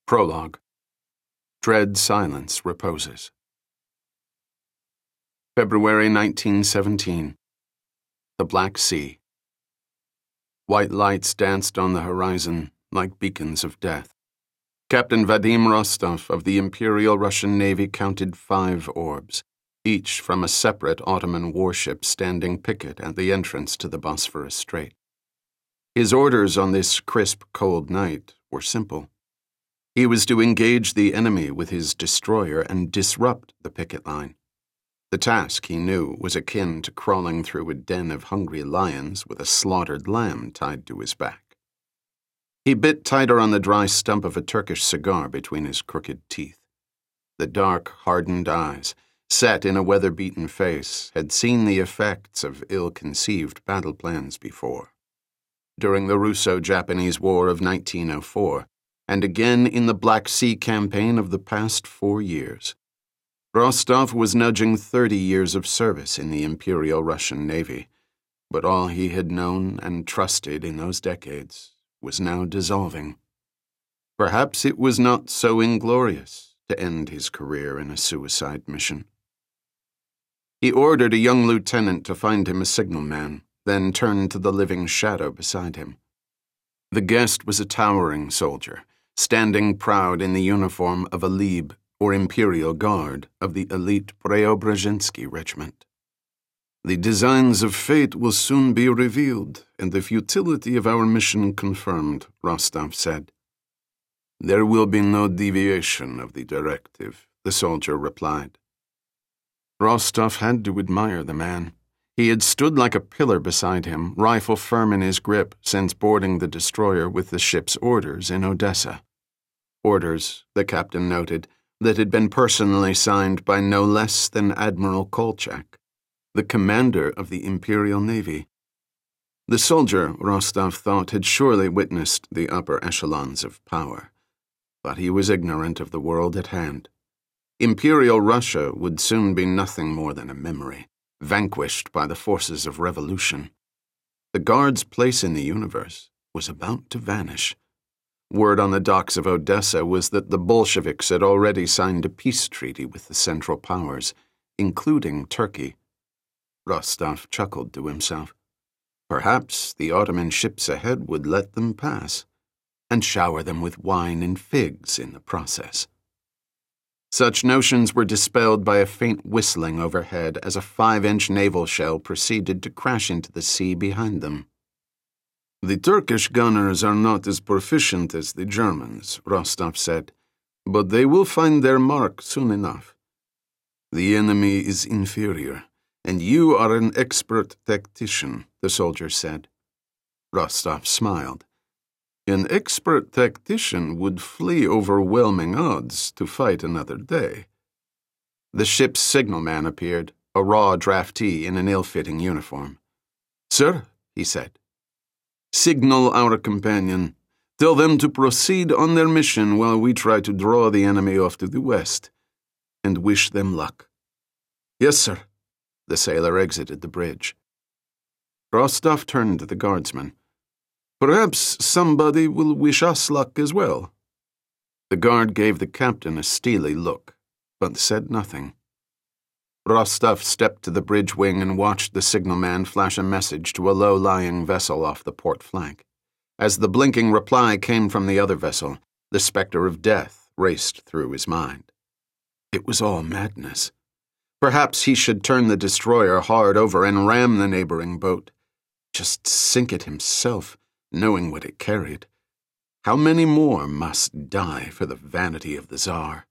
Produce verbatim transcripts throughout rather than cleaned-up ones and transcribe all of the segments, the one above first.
Prologue. Dread silence reposes. February nineteen seventeen. The Black Sea. White lights danced on the horizon like beacons of death. Captain Vadim Rostov of the Imperial Russian Navy counted five orbs, each from a separate Ottoman warship standing picket at the entrance to the Bosphorus Strait. His orders on this crisp, cold night were simple. He was to engage the enemy with his destroyer and disrupt the picket line. The task, he knew, was akin to crawling through a den of hungry lions with a slaughtered lamb tied to his back. He bit tighter on the dry stump of a Turkish cigar between his crooked teeth. The dark, hardened eyes, set in a weather-beaten face, had seen the effects of ill-conceived battle plans before. During the Russo-Japanese War of nineteen oh four, and again in the Black Sea campaign of the past four years. Rostov was nudging thirty years of service in the Imperial Russian Navy, but all he had known and trusted in those decades was now dissolving. Perhaps it was not so inglorious to end his career in a suicide mission. He ordered a young lieutenant to find him a signalman, then turned to the living shadow beside him. The guest was a towering soldier, standing proud in the uniform of a Leib, or Imperial Guard, of the elite Preobrazhensky Regiment. The designs of fate will soon be revealed, and the futility of our mission confirmed, Rostov said. There will be no deviation of the directive, the soldier replied. Rostov had to admire the man. He had stood like a pillar beside him, rifle firm in his grip, since boarding the destroyer with the ship's orders in Odessa. Orders, the captain noted, that had been personally signed by no less than Admiral Kolchak, the commander of the Imperial Navy. The soldier, Rostov thought, had surely witnessed the upper echelons of power, but he was ignorant of the world at hand. Imperial Russia would soon be nothing more than a memory, vanquished by the forces of revolution. The Guard's place in the universe was about to vanish. Word on the docks of Odessa was that the Bolsheviks had already signed a peace treaty with the Central Powers, including Turkey. Rostov chuckled to himself. Perhaps the Ottoman ships ahead would let them pass, and shower them with wine and figs in the process. Such notions were dispelled by a faint whistling overhead as a five-inch naval shell proceeded to crash into the sea behind them. The Turkish gunners are not as proficient as the Germans, Rostov said, but they will find their mark soon enough. The enemy is inferior, and you are an expert tactician, the soldier said. Rostov smiled. An expert tactician would flee overwhelming odds to fight another day. The ship's signalman appeared, a raw draftee in an ill-fitting uniform. Sir, he said. Signal our companion. Tell them to proceed on their mission while we try to draw the enemy off to the west, and wish them luck. Yes, sir. The sailor exited the bridge. Rostov turned to the guardsman. Perhaps somebody will wish us luck as well. The guard gave the captain a steely look, but said nothing. Rostov stepped to the bridge wing and watched the signalman flash a message to a low-lying vessel off the port flank. As the blinking reply came from the other vessel, the specter of death raced through his mind. It was all madness. Perhaps he should turn the destroyer hard over and ram the neighboring boat. Just sink it himself, knowing what it carried. How many more must die for the vanity of the Tsar?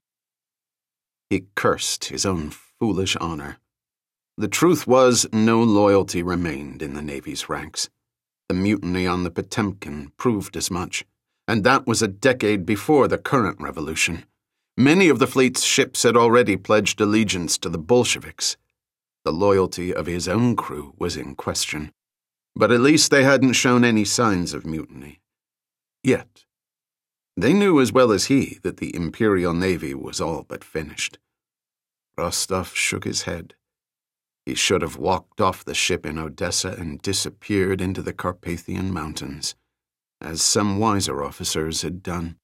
He cursed his own foolish honor. The truth was, no loyalty remained in the Navy's ranks. The mutiny on the Potemkin proved as much, and that was a decade before the current revolution. Many of the fleet's ships had already pledged allegiance to the Bolsheviks. The loyalty of his own crew was in question, but at least they hadn't shown any signs of mutiny. Yet, they knew as well as he that the Imperial Navy was all but finished. Rostov shook his head. He should have walked off the ship in Odessa and disappeared into the Carpathian Mountains, as some wiser officers had done.